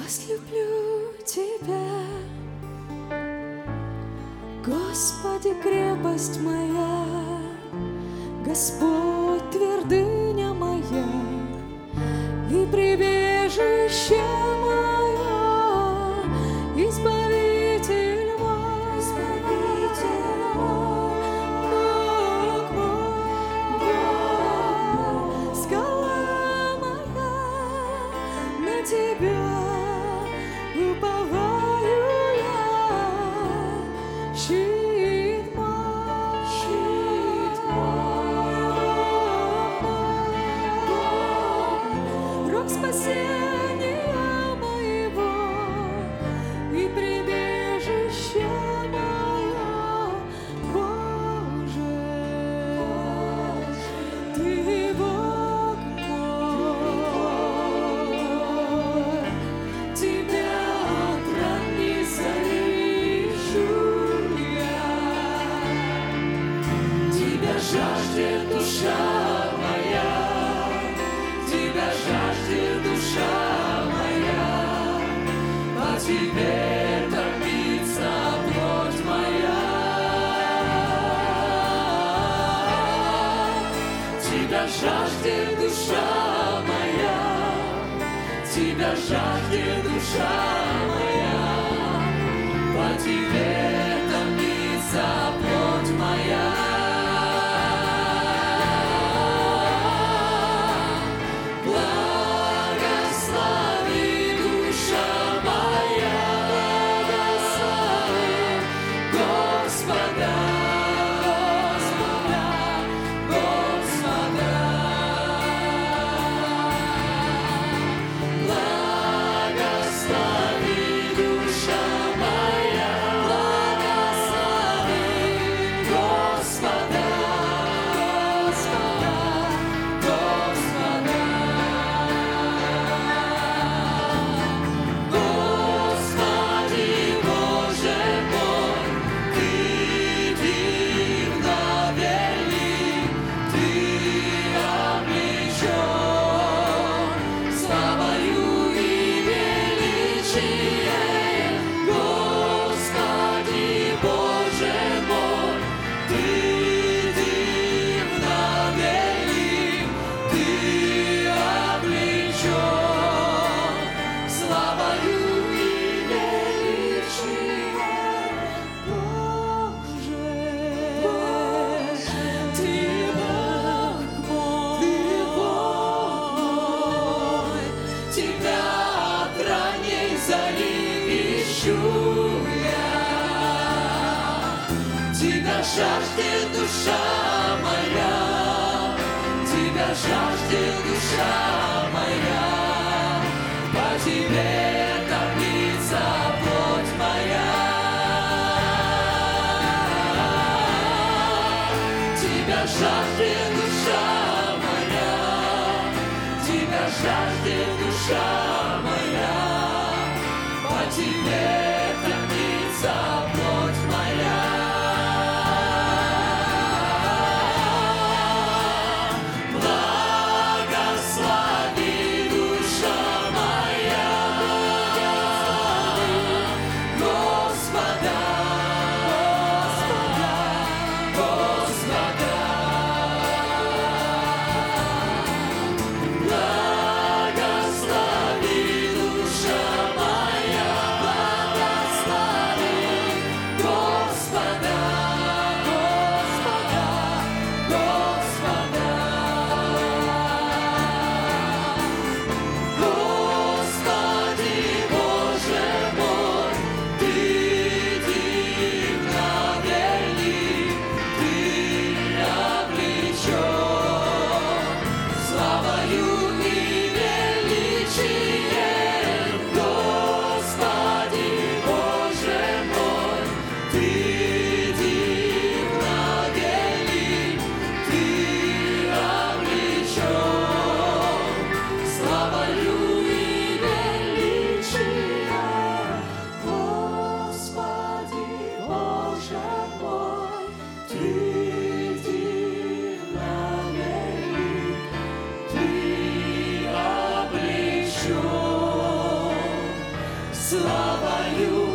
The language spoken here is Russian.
возлюблю Тебя, Господи, крепость моя, Господь, твердыня моя и прибежище мое, Избавитель мой, Бог мой, скала моя, на Тебя уповаю я, щит мой, рог спасения моего и прибежище мое, Боже, Ты Бог мой, Тебя от ранней зари ищу я, Тебя жаждет душа моя, Тебя жаждет душа моя, по Тебе томится плоть моя. Тебя жаждет душа моя, Тебя жаждет душа моя, по Тебе томится плоть моя. Благослови, душа моя, благослови Господа, Господа, Господа. Благослови, душа моя, благослови Господа, Господа, Господа. Господи, Боже мой, Ты дивно велик, Ты облечен славою и величием. Господи, Боже мой, Ты дивно велик, Ты облечен славою и величием. Боже, Ты Бог мой, Тебя от ранней зари ищу я, Тебя жаждет душа моя, Тебя жаждет душа моя, по Тебе томится плоть моя. Тебя жаждет душа моя, Тебя жаждет душа моя, по Тебе томится плоть моя. Благослови, душа моя, Господа, Господа, Господа. Благослови, славою